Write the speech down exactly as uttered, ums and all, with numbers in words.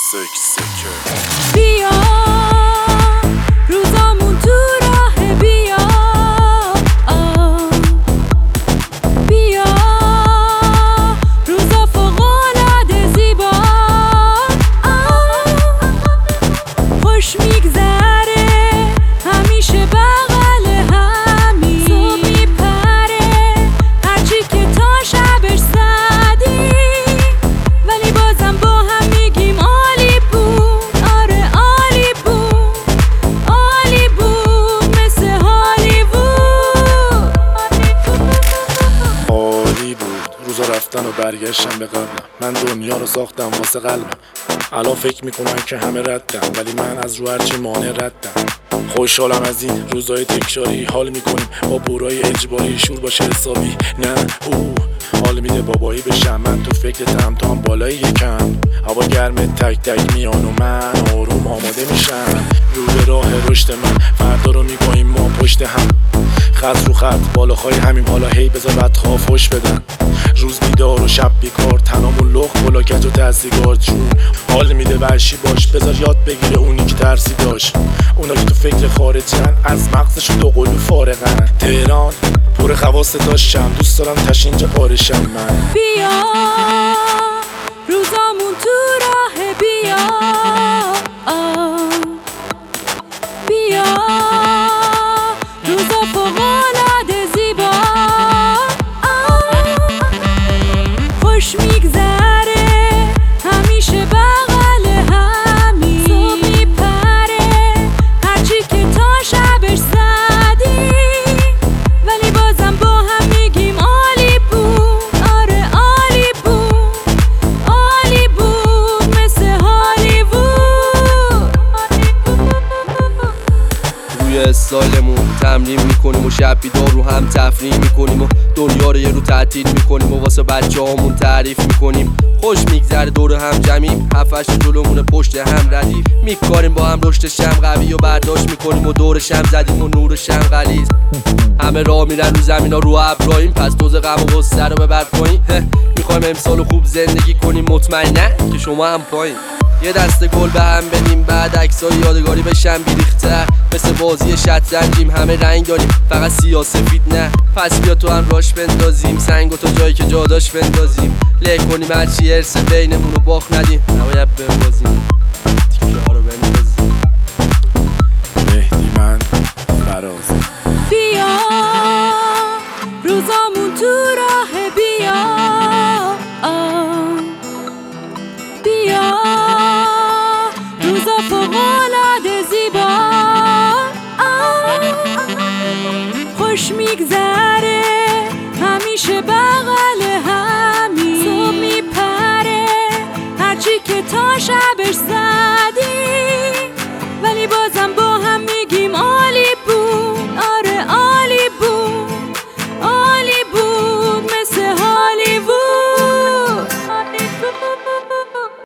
سک سکه. بیا روزامون تو راه، بیا آه. بیا روزا فوق‌العاده زیبا آه. خوش میگذره همیشه بغل همی، صبح میپره هرچی که تا شبش زدی، ولی بازم با هم میگیم عالی بود. آره عالی بود، عالی بود مثل هالیوود. عالی بود روزا رفتن و برگشتم به قبلم. من دنیا رو ساختم واسه قلبم. الان فکر میکنن که همه ردم، ولی من از رو هرچی مانع ردم. خوشحالم از این روزای تکراری، حال میکنیم با بورای اجباری. شور باشه حسابی نه او حال میده بابایی بشم. من تو فکرتم تا هم بالای یکم، هوا گرمه تک تک میان و من آروم آماده میشم. رو به راه رشد من فردا رو میگوییم ما پشت هم، خط رو خط بالاخای همیم. حالا هی بذار بدخواه فش بدن، روز بیدار و شب بیکار، تنامون لخ بلا کج و تحصیگار. جون حال میده ورشی باش، بذار یاد بگیره اونی که ترسی داشت. اونا که تو فکر خارجن از مغزشون دو قلو فارغن. تهران پر خواست داشتم، دوست دارم تش اینجا پارشم من. بیا روزامون تو راه، بیا آه. بیا روزا فوق‌العاده زیبا آه. خوش میگذره همیشه بغل همی، صبح میپره هرچی که تا شبش زدی، ولی بازم با هم میگیم عالی بود. آره عالی بود، عالی بود مثل هالیوود. روی استایلمون تمرین میکنیم و شب بیدار رو هم تفریح میکنیم و دنیا رو یه رو تعطیل میکنیم و واسه بچه هامون تعریف میکنیم. خوش میگذره دور هم جمعیم، هفتش جلومونه پشت هم ردیف میکاریم با هم. رشد شم قوی و برداشت میکنیم و دور شم زدیم و نور شم غلیظ. همه راه میرن رو زمین ها رو ابراهیم، پس دوز غم و غصه رو ببر پایین. میخوایم امسال خوب زندگی کنیم، مطمئنه که شما هم پایین. یه دسته گل به هم بدیم، بعد عکسای یادگاری بشن بیریختر. مثل بازی شطرنجیم همه رنگ داریم، فقط سیاه سفید نه. پس بیا تو هم راش بندازیم، سنگو تا جایی که جاداش بندازیم. له کنیم هرچی ارث بینمون رو باخت ندیم، نباید ببازیم تیکه ها رو بندازیم. مهدی من فراز. بیا روزامون تو راه، بیا آه. بیا روزا فوق‌العاده زیبا آه. خوش میگذره همیشه بغل همی، صبح میپره هرچی که تا شبش زدی،